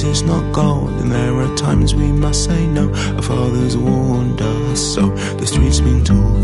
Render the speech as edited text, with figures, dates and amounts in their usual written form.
is not gold, and there are times we must say no. Our fathers warned us, so the streets been told.